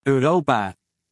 Europa.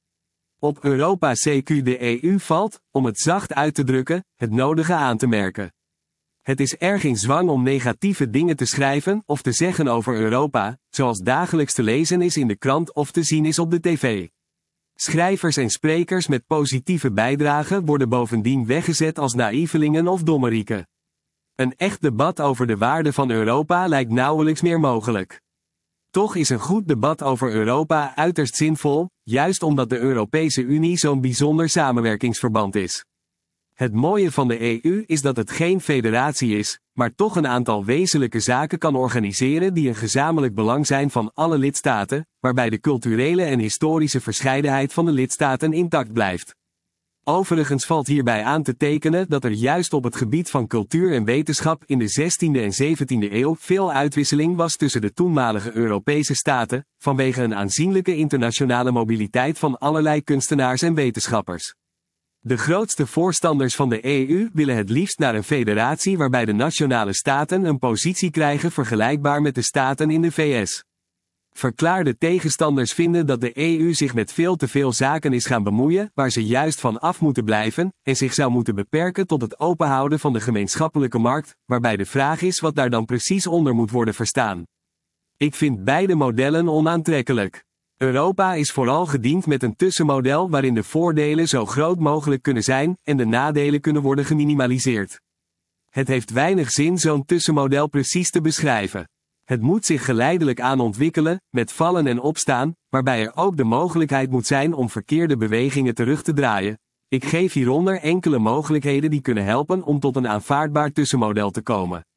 Op Europa CQ de EU valt, om het zacht uit te drukken, het nodige aan te merken. Het is erg in zwang om negatieve dingen te schrijven of te zeggen over Europa, zoals dagelijks te lezen is in de krant of te zien is op de tv. Schrijvers en sprekers met positieve bijdragen worden bovendien weggezet als naïvelingen of dommerieken. Een echt debat over de waarde van Europa lijkt nauwelijks meer mogelijk. Toch is een goed debat over Europa uiterst zinvol, juist omdat de Europese Unie zo'n bijzonder samenwerkingsverband is. Het mooie van de EU is dat het geen federatie is, maar toch een aantal wezenlijke zaken kan organiseren die een gezamenlijk belang zijn van alle lidstaten, waarbij de culturele en historische verscheidenheid van de lidstaten intact blijft. Overigens valt hierbij aan te tekenen dat er juist op het gebied van cultuur en wetenschap in de 16e en 17e eeuw veel uitwisseling was tussen de toenmalige Europese staten, vanwege een aanzienlijke internationale mobiliteit van allerlei kunstenaars en wetenschappers. De grootste voorstanders van de EU willen het liefst naar een federatie waarbij de nationale staten een positie krijgen vergelijkbaar met de staten in de VS. Verklaarde tegenstanders vinden dat de EU zich met veel te veel zaken is gaan bemoeien waar ze juist van af moeten blijven, en zich zou moeten beperken tot het openhouden van de gemeenschappelijke markt, waarbij de vraag is wat daar dan precies onder moet worden verstaan. Ik vind beide modellen onaantrekkelijk. Europa is vooral gediend met een tussenmodel waarin de voordelen zo groot mogelijk kunnen zijn en de nadelen kunnen worden geminimaliseerd. Het heeft weinig zin zo'n tussenmodel precies te beschrijven. Het moet zich geleidelijk aan ontwikkelen, met vallen en opstaan, waarbij er ook de mogelijkheid moet zijn om verkeerde bewegingen terug te draaien. Ik geef hieronder enkele mogelijkheden die kunnen helpen om tot een aanvaardbaar tussenmodel te komen.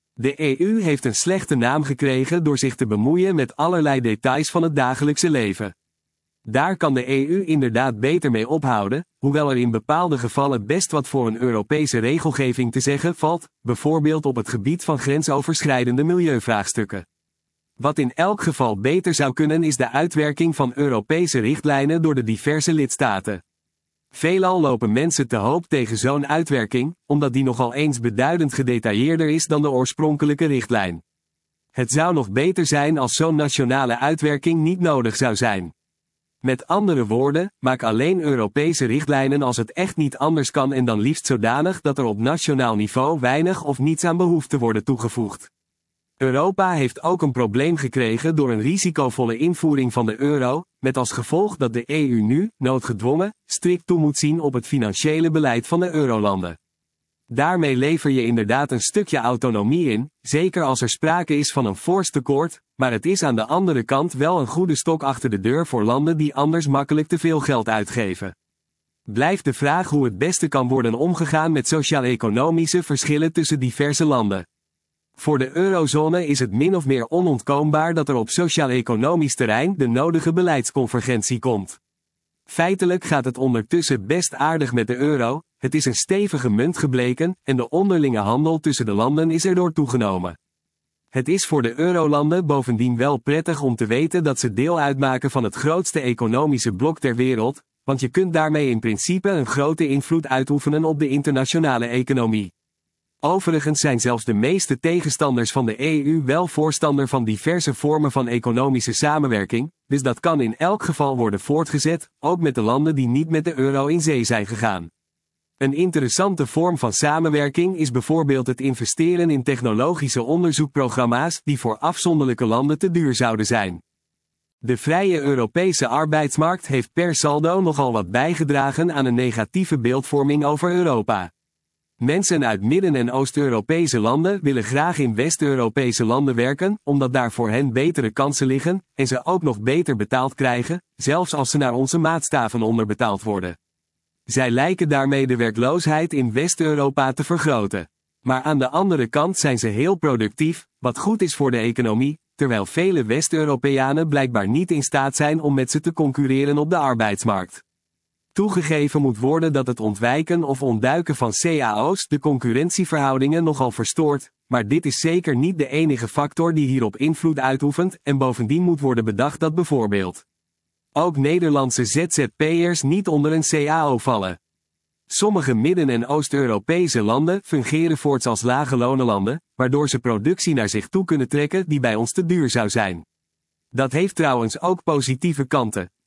De EU heeft een slechte naam gekregen door zich te bemoeien met allerlei details van het dagelijkse leven. Daar kan de EU inderdaad beter mee ophouden, hoewel er in bepaalde gevallen best wat voor een Europese regelgeving te zeggen valt, bijvoorbeeld op het gebied van grensoverschrijdende milieuvraagstukken. Wat in elk geval beter zou kunnen is de uitwerking van Europese richtlijnen door de diverse lidstaten. Veelal lopen mensen te hoop tegen zo'n uitwerking, omdat die nogal eens beduidend gedetailleerder is dan de oorspronkelijke richtlijn. Het zou nog beter zijn als zo'n nationale uitwerking niet nodig zou zijn. Met andere woorden, maak alleen Europese richtlijnen als het echt niet anders kan en dan liefst zodanig dat er op nationaal niveau weinig of niets aan behoeft te worden toegevoegd. Europa heeft ook een probleem gekregen door een risicovolle invoering van de euro, met als gevolg dat de EU nu, noodgedwongen, strikt toe moet zien op het financiële beleid van de eurolanden. Daarmee lever je inderdaad een stukje autonomie in, zeker als er sprake is van een fors tekort, maar het is aan de andere kant wel een goede stok achter de deur voor landen die anders makkelijk te veel geld uitgeven. Blijft de vraag hoe het beste kan worden omgegaan met sociaal-economische verschillen tussen diverse landen. Voor de eurozone is het min of meer onontkoombaar dat er op sociaal-economisch terrein de nodige beleidsconvergentie komt. Feitelijk gaat het ondertussen best aardig met de euro, het is een stevige munt gebleken, en de onderlinge handel tussen de landen is erdoor toegenomen. Het is voor de eurolanden bovendien wel prettig om te weten dat ze deel uitmaken van het grootste economische blok ter wereld, want je kunt daarmee in principe een grote invloed uitoefenen op de internationale economie. Overigens zijn zelfs de meeste tegenstanders van de EU wel voorstander van diverse vormen van economische samenwerking, dus dat kan in elk geval worden voortgezet, ook met de landen die niet met de euro in zee zijn gegaan. Een interessante vorm van samenwerking is bijvoorbeeld het investeren in technologische onderzoekprogramma's die voor afzonderlijke landen te duur zouden zijn. De vrije Europese arbeidsmarkt heeft per saldo nogal wat bijgedragen aan een negatieve beeldvorming over Europa. Mensen uit Midden- en Oost-Europese landen willen graag in West-Europese landen werken, omdat daar voor hen betere kansen liggen, en ze ook nog beter betaald krijgen, zelfs als ze naar onze maatstaven onderbetaald worden. Zij lijken daarmee de werkloosheid in West-Europa te vergroten. Maar aan de andere kant zijn ze heel productief, wat goed is voor de economie, terwijl vele West-Europeanen blijkbaar niet in staat zijn om met ze te concurreren op de arbeidsmarkt. Toegegeven moet worden dat het ontwijken of ontduiken van cao's de concurrentieverhoudingen nogal verstoort, maar dit is zeker niet de enige factor die hierop invloed uitoefent en bovendien moet worden bedacht dat bijvoorbeeld ook Nederlandse ZZP'ers niet onder een cao vallen. Sommige Midden- en Oost-Europese landen fungeren voorts als lage lonenlanden, waardoor ze productie naar zich toe kunnen trekken die bij ons te duur zou zijn. Dat heeft trouwens ook positieve kanten.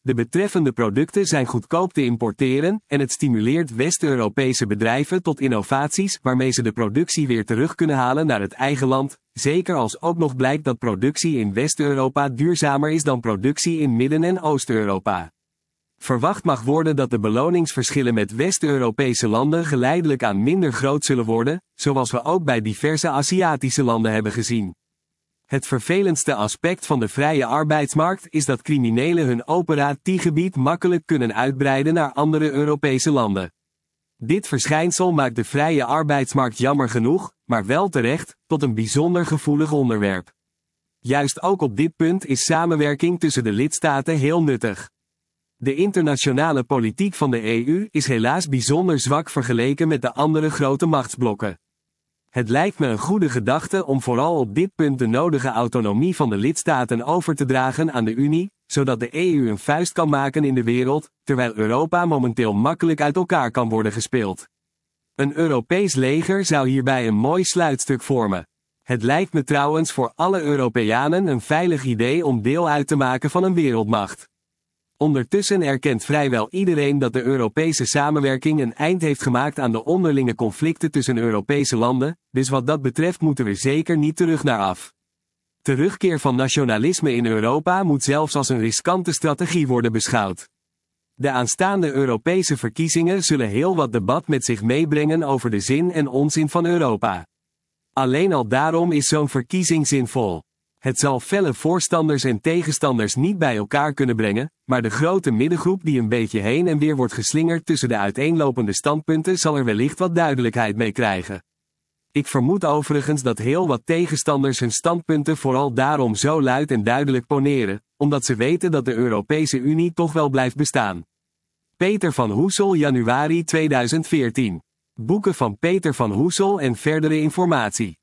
De betreffende producten zijn goedkoop te importeren en het stimuleert West-Europese bedrijven tot innovaties waarmee ze de productie weer terug kunnen halen naar het eigen land, zeker als ook nog blijkt dat productie in West-Europa duurzamer is dan productie in Midden- en Oost-Europa. Verwacht mag worden dat de beloningsverschillen met West-Europese landen geleidelijk aan minder groot zullen worden, zoals we ook bij diverse Aziatische landen hebben gezien. Het vervelendste aspect van de vrije arbeidsmarkt is dat criminelen hun operatiegebied makkelijk kunnen uitbreiden naar andere Europese landen. Dit verschijnsel maakt de vrije arbeidsmarkt jammer genoeg, maar wel terecht, tot een bijzonder gevoelig onderwerp. Juist ook op dit punt is samenwerking tussen de lidstaten heel nuttig. De internationale politiek van de EU is helaas bijzonder zwak vergeleken met de andere grote machtsblokken. Het lijkt me een goede gedachte om vooral op dit punt de nodige autonomie van de lidstaten over te dragen aan de Unie, zodat de EU een vuist kan maken in de wereld, terwijl Europa momenteel makkelijk uit elkaar kan worden gespeeld. Een Europees leger zou hierbij een mooi sluitstuk vormen. Het lijkt me trouwens voor alle Europeanen een veilig idee om deel uit te maken van een wereldmacht. Ondertussen erkent vrijwel iedereen dat de Europese samenwerking een eind heeft gemaakt aan de onderlinge conflicten tussen Europese landen, dus wat dat betreft moeten we zeker niet terug naar af. Terugkeer van nationalisme in Europa moet zelfs als een riskante strategie worden beschouwd. De aanstaande Europese verkiezingen zullen heel wat debat met zich meebrengen over de zin en onzin van Europa. Alleen al daarom is zo'n verkiezing zinvol. Het zal felle voorstanders en tegenstanders niet bij elkaar kunnen brengen, maar de grote middengroep die een beetje heen en weer wordt geslingerd tussen de uiteenlopende standpunten zal er wellicht wat duidelijkheid mee krijgen. Ik vermoed overigens dat heel wat tegenstanders hun standpunten vooral daarom zo luid en duidelijk poneren, omdat ze weten dat de Europese Unie toch wel blijft bestaan. Peter van Hoesel, januari 2014. Boeken van Peter van Hoesel en verdere informatie.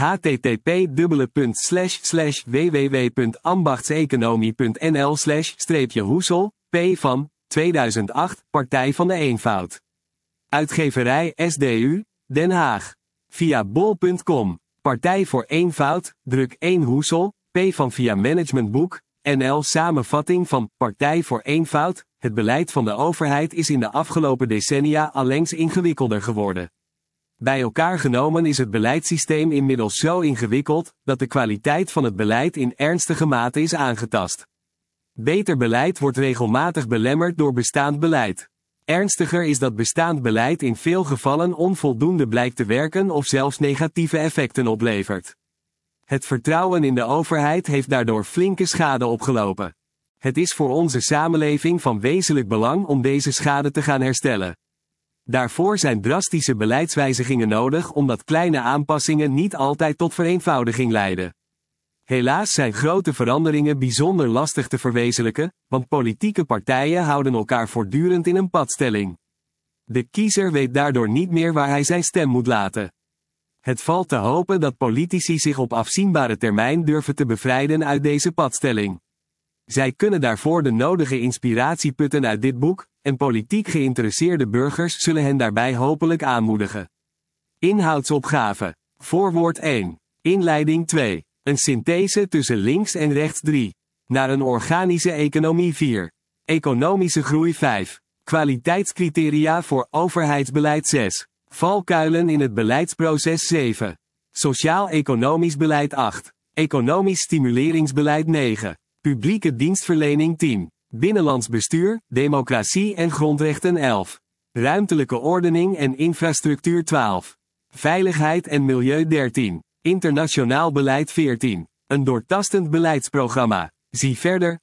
http://www.ambachtseconomie.nl/hoesel, P. van, 2008, Partij van de Eenvoud. Uitgeverij SDU, Den Haag. Via bol.com. Partij voor Eenvoud, druk 1 Hoesel, P. van via Managementboek, NL. Samenvatting van Partij voor Eenvoud. Het beleid van de overheid is in de afgelopen decennia allengs ingewikkelder geworden. Bij elkaar genomen is het beleidssysteem inmiddels zo ingewikkeld, dat de kwaliteit van het beleid in ernstige mate is aangetast. Beter beleid wordt regelmatig belemmerd door bestaand beleid. Ernstiger is dat bestaand beleid in veel gevallen onvoldoende blijkt te werken of zelfs negatieve effecten oplevert. Het vertrouwen in de overheid heeft daardoor flinke schade opgelopen. Het is voor onze samenleving van wezenlijk belang om deze schade te gaan herstellen. Daarvoor zijn drastische beleidswijzigingen nodig omdat kleine aanpassingen niet altijd tot vereenvoudiging leiden. Helaas zijn grote veranderingen bijzonder lastig te verwezenlijken, want politieke partijen houden elkaar voortdurend in een padstelling. De kiezer weet daardoor niet meer waar hij zijn stem moet laten. Het valt te hopen dat politici zich op afzienbare termijn durven te bevrijden uit deze padstelling. Zij kunnen daarvoor de nodige inspiratie putten uit dit boek, en politiek geïnteresseerde burgers zullen hen daarbij hopelijk aanmoedigen. Inhoudsopgave. Voorwoord 1. Inleiding 2. Een synthese tussen links en rechts 3. Naar een organische economie 4. Economische groei 5. Kwaliteitscriteria voor overheidsbeleid 6. Valkuilen in het beleidsproces 7. Sociaal-economisch beleid 8. Economisch stimuleringsbeleid 9. Publieke dienstverlening 10. Binnenlands bestuur, democratie en grondrechten 11. Ruimtelijke ordening en infrastructuur 12. Veiligheid en milieu 13. Internationaal beleid 14. Een doortastend beleidsprogramma. Zie verder,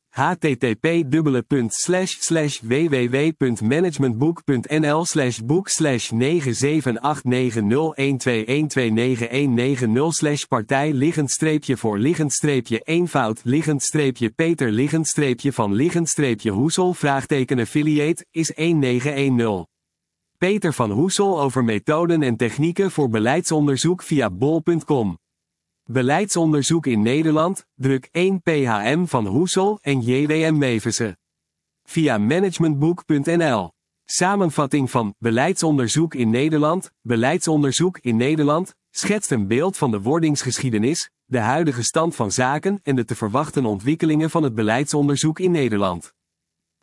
http://www.managementboek.nl/boek/97890182990/partij-van-hoesel-affiliate is 1910. Peter van Hoesel over methoden en technieken voor beleidsonderzoek via bol.com. Beleidsonderzoek in Nederland, druk 1 PHM van Hoesel en JWM Mevezen. Via managementboek.nl. Samenvatting van Beleidsonderzoek in Nederland. Beleidsonderzoek in Nederland schetst een beeld van de wordingsgeschiedenis, de huidige stand van zaken en de te verwachten ontwikkelingen van het beleidsonderzoek in Nederland.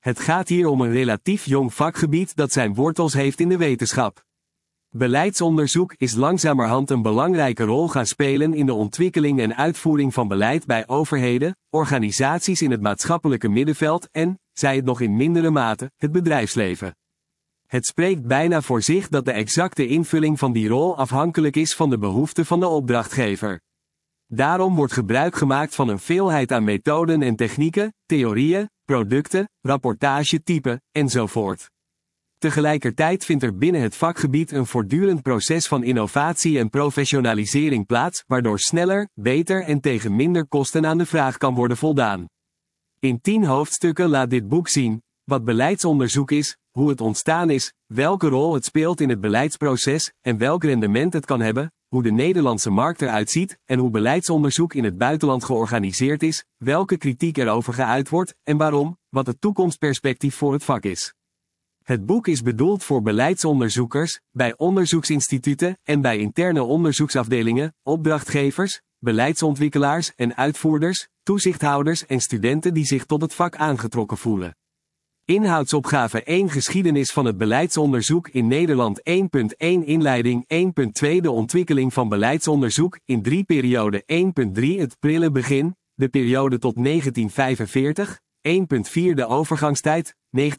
Het gaat hier om een relatief jong vakgebied dat zijn wortels heeft in de wetenschap. Beleidsonderzoek is langzamerhand een belangrijke rol gaan spelen in de ontwikkeling en uitvoering van beleid bij overheden, organisaties in het maatschappelijke middenveld en, zij het nog in mindere mate, het bedrijfsleven. Het spreekt bijna voor zich dat de exacte invulling van die rol afhankelijk is van de behoeften van de opdrachtgever. Daarom wordt gebruik gemaakt van een veelheid aan methoden en technieken, theorieën, producten, rapportagetypen, enzovoort. Tegelijkertijd vindt er binnen het vakgebied een voortdurend proces van innovatie en professionalisering plaats, waardoor sneller, beter en tegen minder kosten aan de vraag kan worden voldaan. In 10 hoofdstukken laat dit boek zien wat beleidsonderzoek is, hoe het ontstaan is, welke rol het speelt in het beleidsproces en welk rendement het kan hebben, hoe de Nederlandse markt eruit ziet en hoe beleidsonderzoek in het buitenland georganiseerd is, welke kritiek erover geuit wordt en waarom, wat het toekomstperspectief voor het vak is. Het boek is bedoeld voor beleidsonderzoekers, bij onderzoeksinstituten en bij interne onderzoeksafdelingen, opdrachtgevers, beleidsontwikkelaars en uitvoerders, toezichthouders en studenten die zich tot het vak aangetrokken voelen. Inhoudsopgave 1 Geschiedenis van het beleidsonderzoek in Nederland 1.1 Inleiding 1.2 De ontwikkeling van beleidsonderzoek in 3 periode 1.3 Het prille begin, de periode tot 1945, 1.4 De overgangstijd,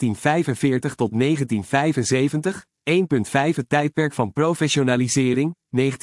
1945 tot 1975, 1.5 Het tijdperk van professionalisering,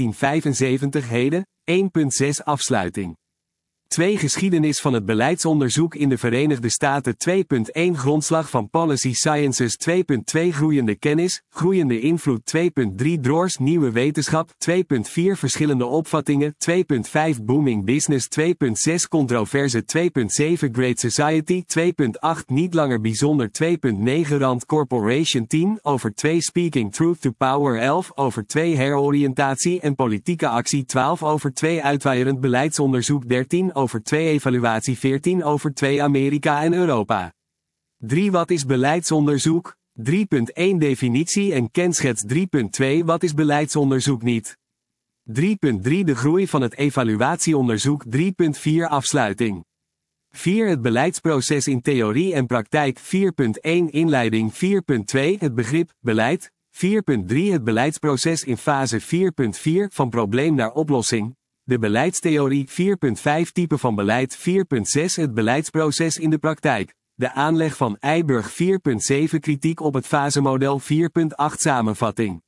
1975 heden, 1.6 Afsluiting. 2 Geschiedenis van het beleidsonderzoek in de Verenigde Staten 2.1 Grondslag van Policy Sciences 2.2 Groeiende kennis, groeiende invloed 2.3 Drawers Nieuwe wetenschap 2.4 Verschillende opvattingen 2.5 Booming Business 2.6 Controverse 2.7 Great Society 2.8 Niet langer bijzonder 2.9 Rand Corporation 10 over 2 Speaking Truth to Power 11 over 2 Heroriëntatie en politieke actie 12 over 2 Uitwaaierend beleidsonderzoek 13 over 2 Evaluatie 14 over 2 Amerika en Europa. 3 Wat is beleidsonderzoek? 3.1 Definitie en kenschets 3.2 Wat is beleidsonderzoek niet? 3.3 De groei van het evaluatieonderzoek 3.4 Afsluiting. 4 Het beleidsproces in theorie en praktijk 4.1 Inleiding 4.2 Het begrip, beleid 4.3 Het beleidsproces in fase 4.4 van probleem naar oplossing. De beleidstheorie 4.5 Type van beleid 4.6 Het beleidsproces in de praktijk. De aanleg van Eiburg 4.7 Kritiek op het fasemodel 4.8 Samenvatting.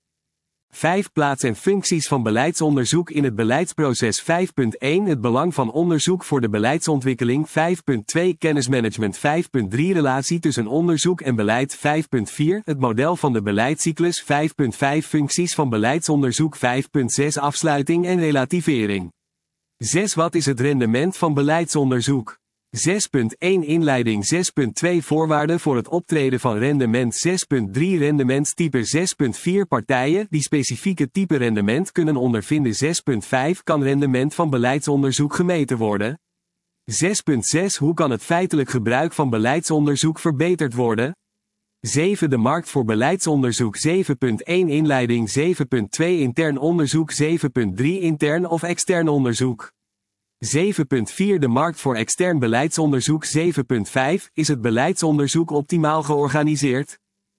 5 Plaats en functies van beleidsonderzoek in het beleidsproces 5.1 Het belang van onderzoek voor de beleidsontwikkeling 5.2 Kennismanagement 5.3 Relatie tussen onderzoek en beleid 5.4 Het model van de beleidscyclus 5.5 Functies van beleidsonderzoek 5.6 Afsluiting en relativering. 6 Wat is het rendement van beleidsonderzoek? 6.1 Inleiding 6.2 Voorwaarden voor het optreden van rendement 6.3 Rendementstype 6.4 Partijen die specifieke type rendement kunnen ondervinden 6.5 Kan rendement van beleidsonderzoek gemeten worden? 6.6 Hoe kan het feitelijk gebruik van beleidsonderzoek verbeterd worden? 7 De markt voor beleidsonderzoek 7.1 Inleiding 7.2 Intern onderzoek 7.3 Intern of extern onderzoek 7.4 De markt voor extern beleidsonderzoek 7.5 Is het beleidsonderzoek optimaal georganiseerd?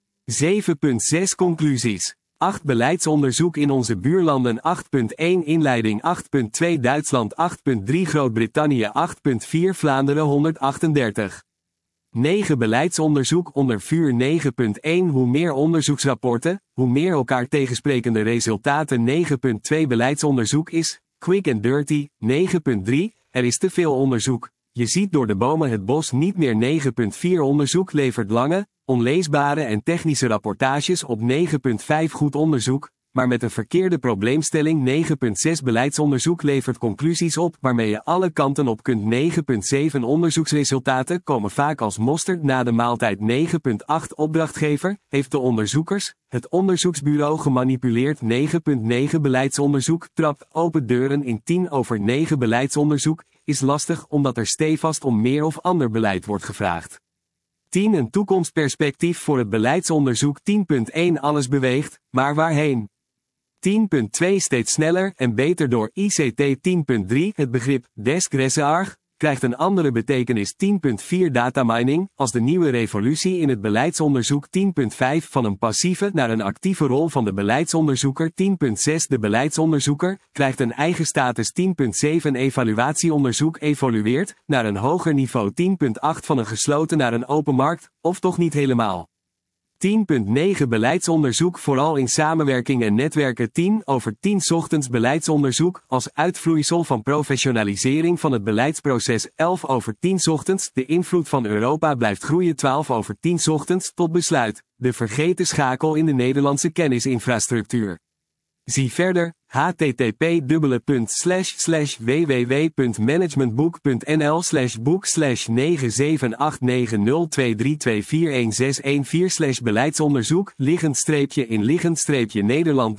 7.6 Conclusies 8 Beleidsonderzoek in onze buurlanden 8.1 Inleiding 8.2 Duitsland 8.3 Groot-Brittannië 8.4 Vlaanderen 138 9 Beleidsonderzoek onder vuur 9.1 Hoe meer onderzoeksrapporten, hoe meer elkaar tegensprekende resultaten 9.2 Beleidsonderzoek is quick and dirty, 9.3, er is te veel onderzoek. Je ziet door de bomen het bos niet meer 9.4 Onderzoek levert lange, onleesbare en technische rapportages op 9.5 Goed onderzoek, maar met een verkeerde probleemstelling 9.6 Beleidsonderzoek levert conclusies op waarmee je alle kanten op kunt 9.7 Onderzoeksresultaten komen vaak als mosterd na de maaltijd 9.8 Opdrachtgever, heeft de onderzoekers, het onderzoeksbureau gemanipuleerd 9.9 Beleidsonderzoek, trapt open deuren in 10 over 9 Beleidsonderzoek, is lastig omdat er stevast om meer of ander beleid wordt gevraagd. 10 Een toekomstperspectief voor het beleidsonderzoek 10.1 Alles beweegt, maar waarheen? 10.2 Steeds sneller en beter door ICT 10.3 Het begrip desk research krijgt een andere betekenis. 10.4 Datamining, als de nieuwe revolutie in het beleidsonderzoek. 10.5 Van een passieve naar een actieve rol van de beleidsonderzoeker. 10.6 De beleidsonderzoeker krijgt een eigen status. 10.7 Evaluatieonderzoek evolueert naar een hoger niveau. 10.8 Van een gesloten naar een open markt, of toch niet helemaal. 10.9 Beleidsonderzoek vooral in samenwerking en netwerken. 10/10 ochtends beleidsonderzoek als uitvloeisel van professionalisering van het beleidsproces. 11/10 ochtends de invloed van Europa blijft groeien. 12/10 ochtends tot besluit, de vergeten schakel in de Nederlandse kennisinfrastructuur. Zie verder, http://www.managementboek.nl/boek/9789023241614/beleidsonderzoek _in_Nederland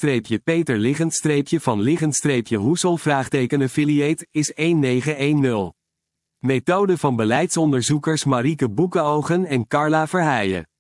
_van Hoesel affiliate is 1910. Methode van beleidsonderzoekers Marieke Boekenogen en Carla Verheijen.